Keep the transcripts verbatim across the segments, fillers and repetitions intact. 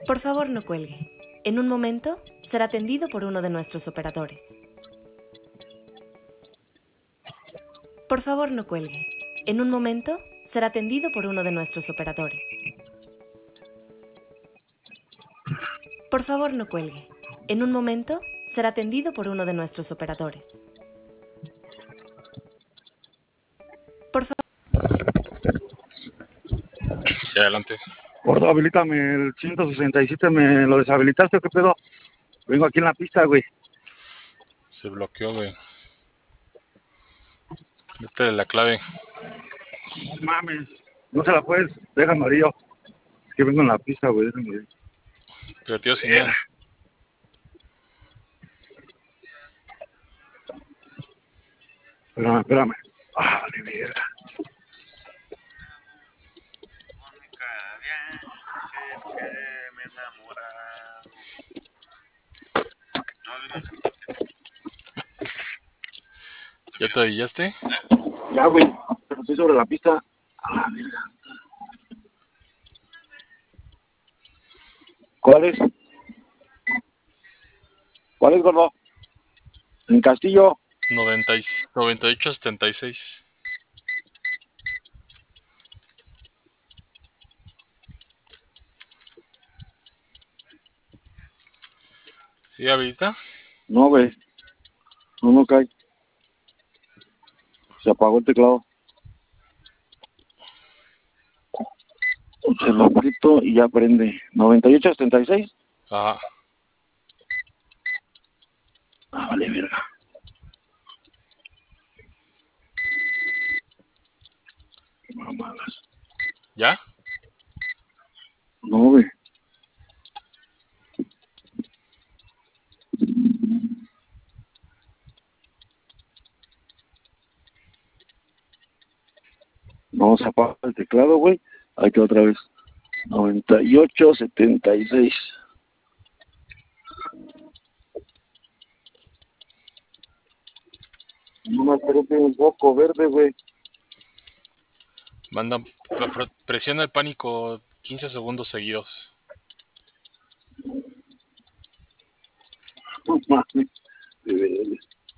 Por favor, no cuelgue. En un momento, será atendido por uno de nuestros operadores. Por favor, no cuelgue. En un momento, será atendido por uno de nuestros operadores. Por favor, no cuelgue. En un momento, será atendido por uno de nuestros operadores. Por favor. Sí, adelante. Gordo, habilítame el ciento sesenta y siete, ¿me lo deshabilitaste o qué pedo? Vengo aquí en la pista, güey. Se bloqueó, güey. Métele la clave. No mames, no se la puedes, deja amarillo. Es que vengo en la pista, güey, déjame. Pero tío, sin miedo. Espérame, espérame. Ah, vale, mierda. ¿Ya te orillaste? Ya, güey, pero estoy sobre la pista. A la verga. ¿Cuál es? ¿Cuál es, gordo? En Castillo. noventa y ocho setenta y seis. ¿Sí, ahorita? No, güey. No, no cae. Se apagó el teclado. Se lo aprieto y ya prende. noventa y ocho setenta y seis. Ajá. Ah, vale, verga. Qué mamadas. ¿Ya? No, güey. No, se apaga el teclado, güey. Ahí que otra vez. noventa y ocho setenta y seis. No me parece un poco verde, güey. Manda, presiona el pánico quince segundos seguidos. No mames. De veras.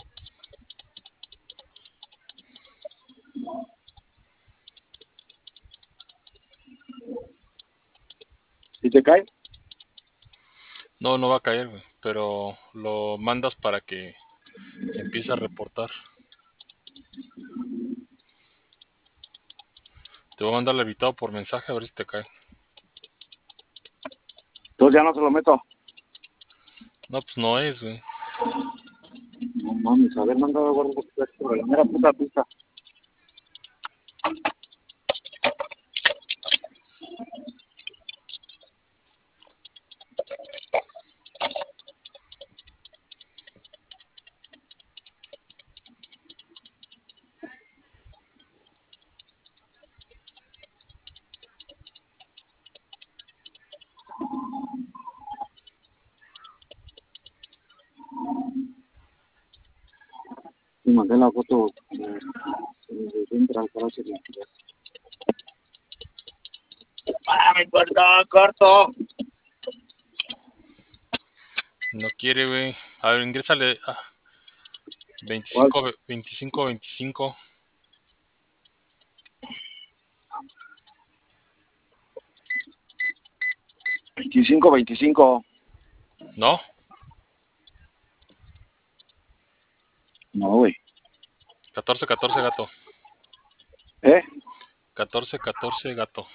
¿Y te cae? No, no va a caer, güey. Pero lo mandas para que se empiece a reportar. Te voy a mandar el evitado por mensaje a ver si te cae. Entonces ya no se lo meto. No, pues no es, güey. No mames, haber mandado a guardar por la mera puta pista. Y mandé la foto eh, dentro al coche. ¡Ah, me cortó, corto! No quiere, güey. A ver, ingrésale. Ah, ¿Cuál? veinticinco, veinticinco, veinticinco. veinticinco veinticinco. ¿No? No, güey. catorce, catorce, gato. ¿Eh? catorce, catorce, gato.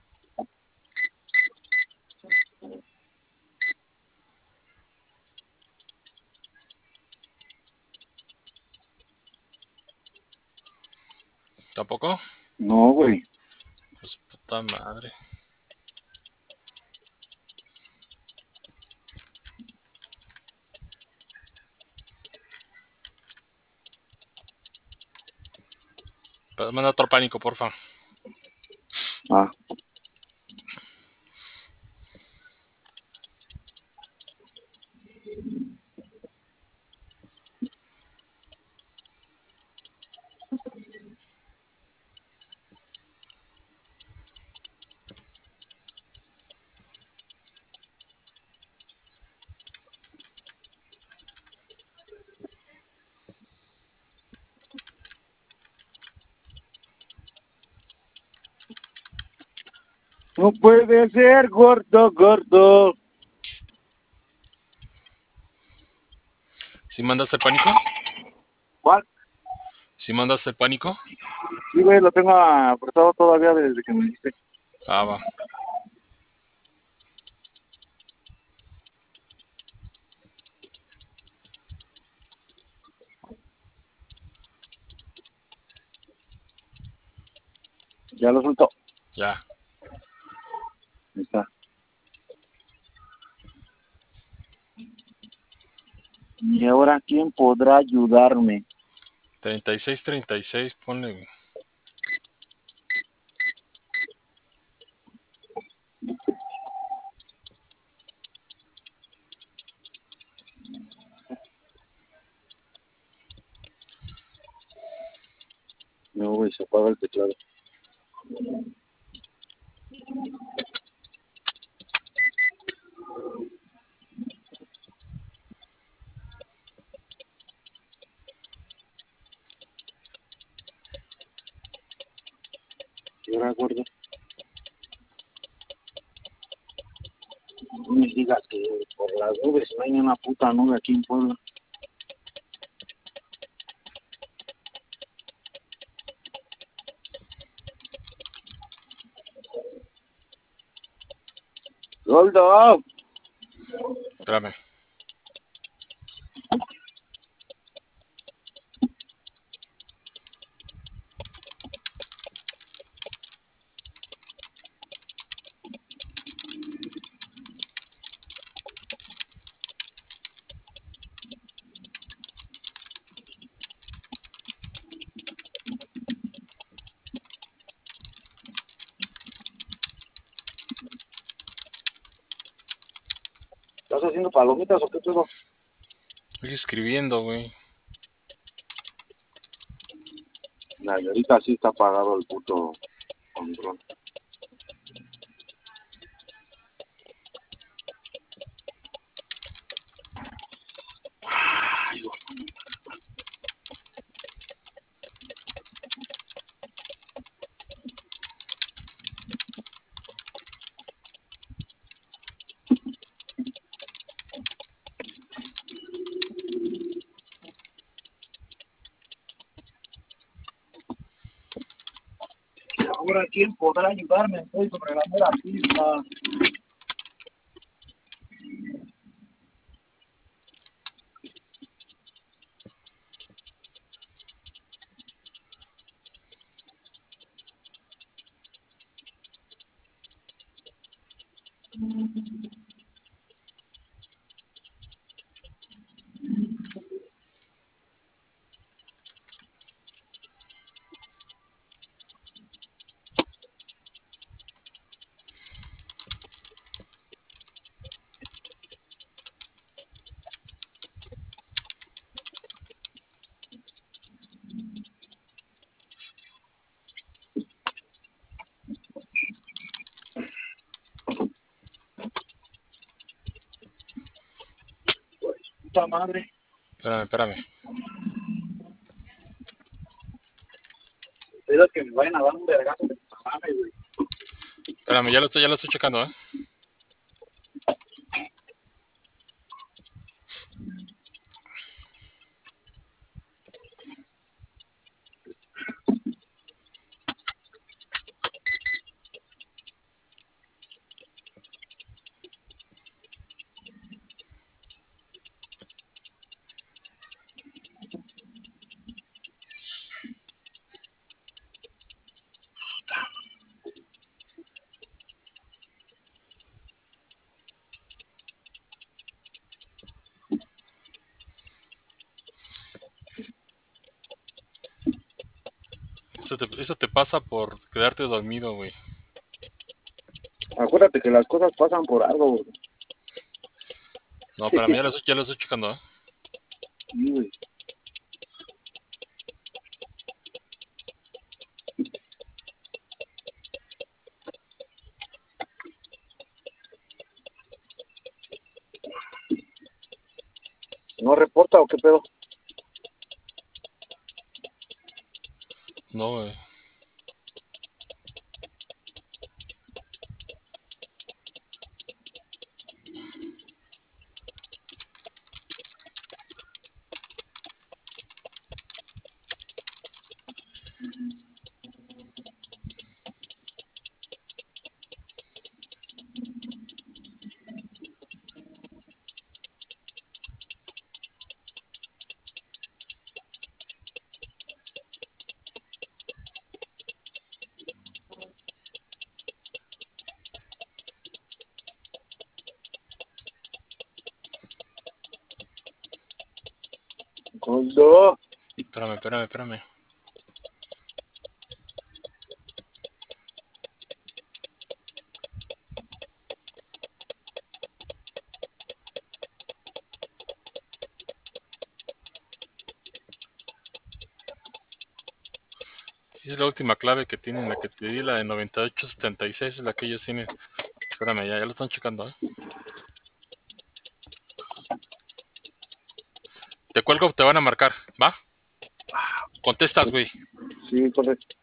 ¿Tampoco? No, güey. Pues puta madre. Manda otro pánico, porfa. Ah. No puede ser, gordo, gordo. ¿Sí mandaste el pánico? ¿Cuál? ¿Sí mandaste el pánico? Sí, güey, lo tengo apretado todavía desde que me dijiste. Ah, va. Ya lo soltó. Ya. Ahí está. ¿Y ahora quién podrá ayudarme? treinta y seis, treinta y seis, ponle, güey. No, güey, se apaga el teclado. ¿Y ahora, gordo? No me digas que por las nubes no hay ni una puta nube aquí en Puebla. ¡Gordo! Espérame. ¿Estás haciendo palomitas o qué pedo? Estoy escribiendo, güey. La y ahorita sí está apagado el puto control. Ay, gordo. Ahora quién podrá ayudarme, estoy sobre la mera pista. Puta madre. Espérame, espérame. Espero que me vayan a dar un vergazo de puta madre, güey. Espérame, ya lo estoy, ya lo estoy checando, ¿eh? Eso te, eso te pasa por quedarte dormido, güey. Acuérdate que las cosas pasan por algo, güey. No, espérame, ya lo, estoy- ya lo estoy checando, ¿eh? Sí, güey. ¿No reporta o qué pedo? No, güey. Coldo. Espérame, espérame, espérame. Es la última clave que tienen, la que te di, la de noventa y ocho setenta y seis, es la que ellos tienen. Espérame, ya, ya lo están checando, ¿eh? Te cuelgo, te van a marcar, ¿va? Contestas, güey. Sí, correcto.